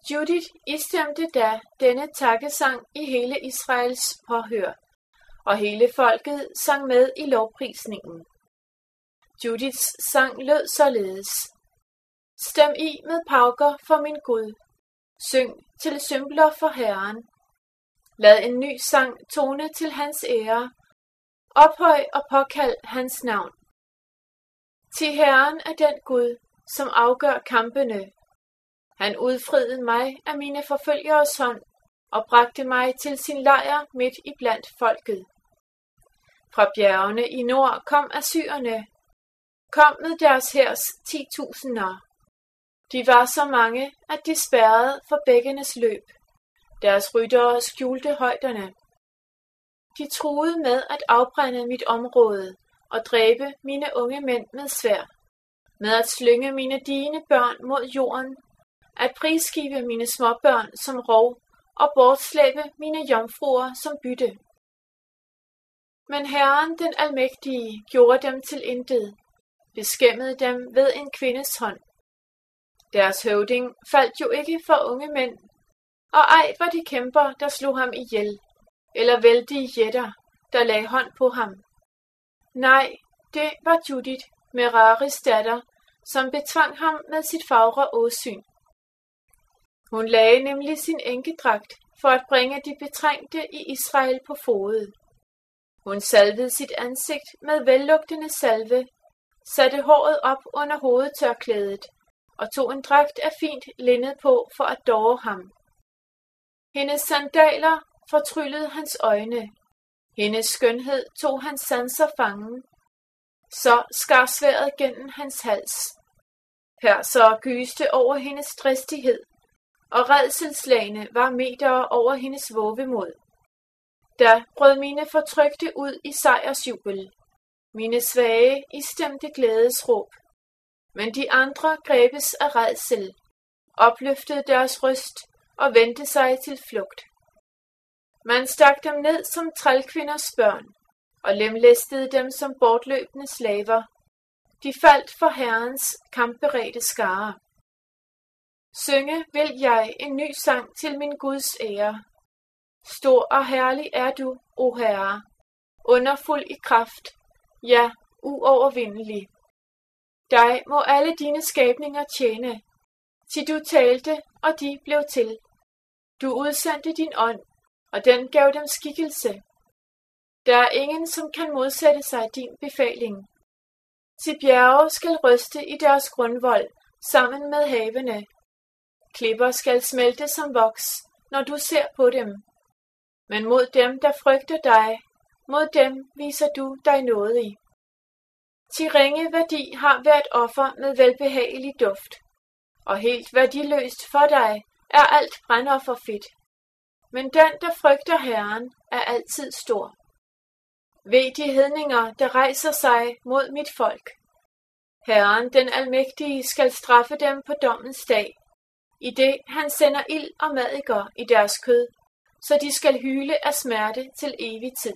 Judith istemte da denne takkesang i hele Israels påhør, og hele folket sang med i lovprisningen. Judiths sang lød således: Stem i med pauker for min Gud, syng til cymbler for Herren. Lad en ny sang tone til hans ære, ophøj og påkald hans navn. Til Herren er den Gud, som afgør kampene. Han udfriede mig af mine forfølgeres hånd og bragte mig til sin lejr midt i blandt folket. Fra bjergene i nord kom assyrerne, kom med deres hærs 10.000'er. De var så mange, at de spærrede for bækkenes løb. Deres ryttere skjulte højderne. De truede med at afbrænde mit område og dræbe mine unge mænd med sværd, med at slynge mine digne børn mod jorden, at prisgive mine småbørn som rov og bortslæbe mine jomfruer som bytte. Men Herren den Almægtige gjorde dem til intet, beskæmmede dem ved en kvindes hånd. Deres høvding faldt jo ikke for unge mænd, og ej var de kæmper, der slog ham ihjel, eller vældige jætter, der lagde hånd på ham. Nej, det var Judith, Meraris datter, som betvang ham med sit fagre åsyn. Hun lagde nemlig sin enkedragt for at bringe de betrængte i Israel på fode. Hun salvede sit ansigt med vellugtende salve, satte håret op under hovedtørklædet og tog en dragt af fint linned på for at dåre ham. Hendes sandaler fortryllede hans øjne. Hendes skønhed tog hans sanser fangen. Så skar sværdet gennem hans hals. Persere gyste over hendes dristighed, og rædselslagene var metere over hendes vovemod. Da brød mine fortrykte ud i sejrsjubel, mine svage i stemte glædesråb. Men de andre grebes af rædsel, opløftede deres røst og vendte sig til flugt. Man stak dem ned som trælkvinders børn, og lemlæstede dem som bortløbende slaver. De faldt for Herrens kampberedte skare. Synge vil jeg en ny sang til min Guds ære. Stor og herlig er du, o Herre, underfuld i kraft, ja, uovervindelig. Dig må alle dine skabninger tjene, til du talte, og de blev til. Du udsendte din ånd, og den gav dem skikkelse. Der er ingen, som kan modsætte sig din befaling. Til bjerge skal ryste i deres grundvold, sammen med havene. Klipper skal smelte som voks, når du ser på dem. Men mod dem, der frygter dig, mod dem viser du dig nådig. Til ringe værdi har hvert offer med velbehagelig duft, og helt værdiløst for dig er alt brændoffer fedt. Men den, der frygter Herren, er altid stor. Ved de hedninger, der rejser sig mod mit folk. Herren, den Almægtige, skal straffe dem på dommens dag, i det han sender ild og madikker i deres kød, så de skal hyle af smerte til evig tid.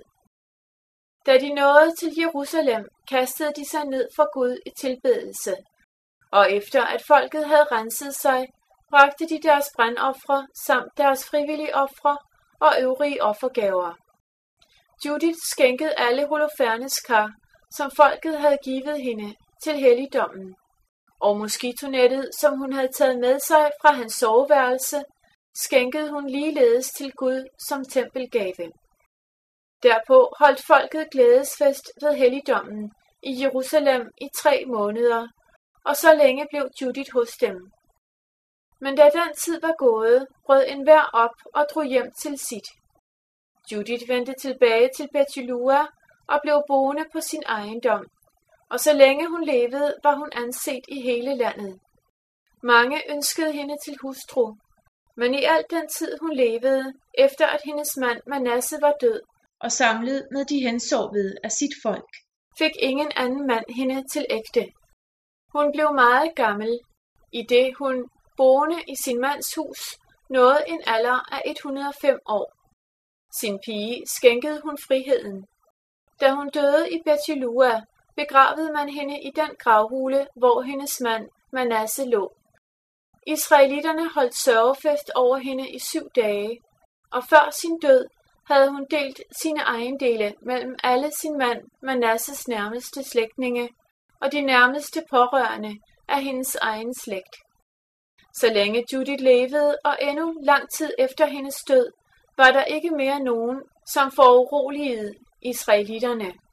Da de nåede til Jerusalem, kastede de sig ned for Gud i tilbedelse, og efter at folket havde renset sig, bragte de deres brandofre samt deres frivillige ofre og øvrige offergaver. Judith skænkede alle Holofernes kar, som folket havde givet hende, til helligdommen, og moskitonettet, som hun havde taget med sig fra hans soveværelse, skænkede hun ligeledes til Gud som tempelgave. Derpå holdt folket glædesfest ved helligdommen i Jerusalem i 3 måneder, og så længe blev Judith hos dem. Men da den tid var gået, brød enhver op og drog hjem til sit. Judith vendte tilbage til Betylua og blev boende på sin ejendom, og så længe hun levede, var hun anset i hele landet. Mange ønskede hende til hustru, men i al den tid hun levede, efter at hendes mand Manasse var død og samlet med de hensovede af sit folk, fik ingen anden mand hende til ægte. Hun blev meget gammel, i det hun, boende i sin mands hus, nåede en alder af 105 år. Sin pige skænkede hun friheden. Da hun døde i Betylua, begravede man hende i den gravhule, hvor hendes mand Manasse lå. Israelitterne holdt sørgefest over hende i 7 dage, og før sin død havde hun delt sine ejendele mellem alle sin mand Manasses nærmeste slægtninge og de nærmeste pårørende af hendes egen slægt. Så længe Judith levede, og endnu lang tid efter hendes død, var der ikke mere nogen, som foruroligede israelitterne.